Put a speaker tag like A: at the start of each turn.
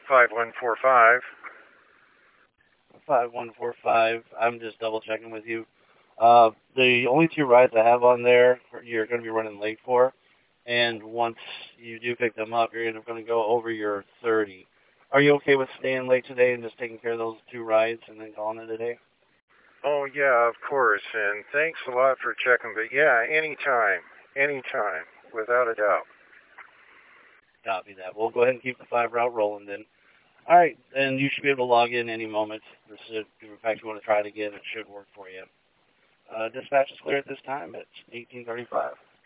A: 5145.
B: 5145. I'm just double checking with you. The only two rides I have on there you're going to be running late for, and once you do pick them up, you're going to go over your 30. Are you okay with staying late today and just taking care of those two rides and then calling it a day?
A: Oh, yeah, of course, and thanks a lot for checking, but yeah, anytime, without a doubt.
B: Copy that. We'll go ahead and keep the 5 route rolling then. All right, and you should be able to log in any moment. If in fact you want to try it again, it should work for you. Dispatch is clear at this time. It's 1835.